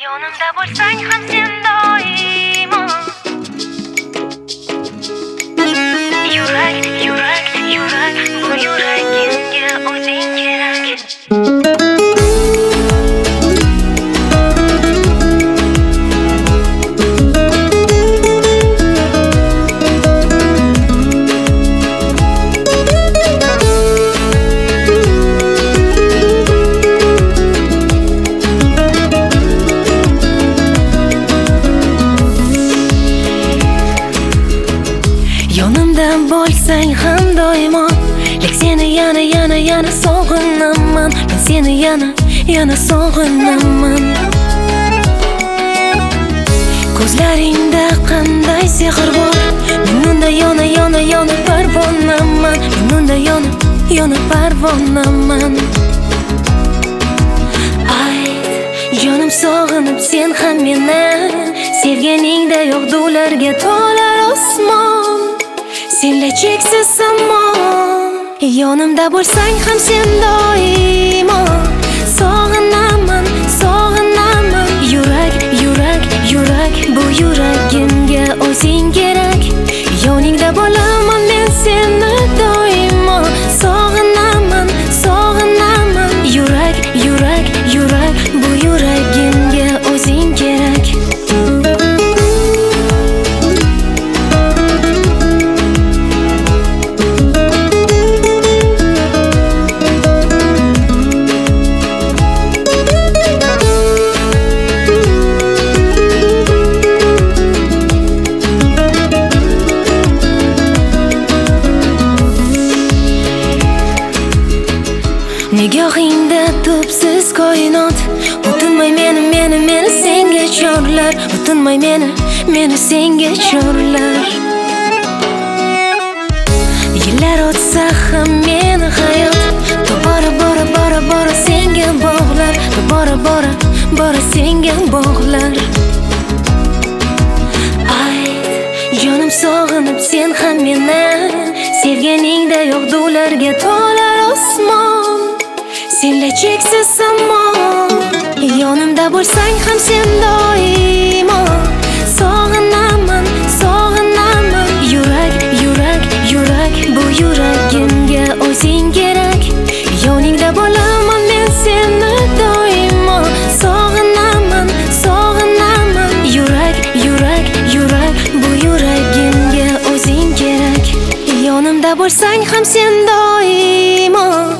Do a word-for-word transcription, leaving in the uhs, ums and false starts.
Yonimda bo'lsang ham sen doimo. Yurak, yurak, yurak, bu yuragimga o'zing kerak. Yonimda bo'lsang ham doimo, lek seni yana yana yana sog'inaman. Men seni yana yana sog'inaman. Ko'zlaringda qanday sehr bor, men unda yana yana yana parvonaman. Men unda yana yana parvonaman. Ay, jonim sog'inib sen ham meni, sevganingda yo'q ularga to'lar osmon. Senla cheksiz samon. Yonimda bo'lsang ham sen doimo. Sog'inaman, sog'inaman. Yurak, yurak, yurak, bu yuragimga o'zing kerak. Yoningda bo'laman men seni doimo. Sog'inaman, sog'inaman. Yurak, yurak, yurak, bu yuragimga o'zing kerak. Nigohingda tubsiz koinot, o'tinmay meni meni meni senga chorlar, o'tinmay meni meni senga chorlar. Yillar o'tsa ham meni hayot bora bora bora bora senga bog'lar, bora bora bora senga bog'lar. Ay, jonim sog'inib sen ham meni, sevganingda yo'q ularga to'lar osmon. Senla cheksiz samon. Yonimda bo'lsang ham sen doimo. Sog'inaman, sog'inaman. Yurak, yurak, yurak, bu yuragimga o'zing kerak. Yoningda bo'laman men seni doimo. Sog'inaman, sog'inaman. Yurak, yurak, yurak, bu yuragimga o'zing kerak. Yonimda bo'lsang ham sen doimo.